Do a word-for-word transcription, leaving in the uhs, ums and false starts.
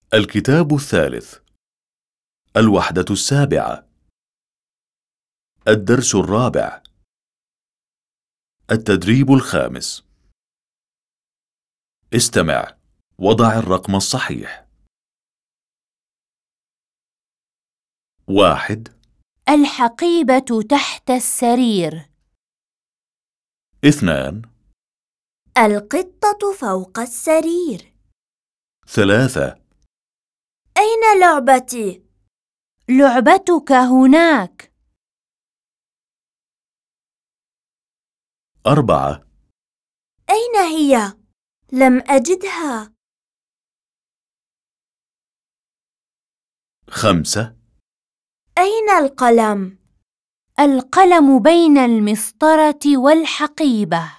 الكتاب الثالث، الوحدة السابعة، الدرس الرابع، التدريب الخامس. استمع، وضع الرقم الصحيح. واحد. الحقيبة تحت السرير. اثنان. القطة فوق السرير. ثلاثة. أين لعبتي؟ لعبتك هناك. أربعة. أين هي؟ لم أجدها. خمسة. أين القلم؟ القلم بين المسطرة والحقيبة.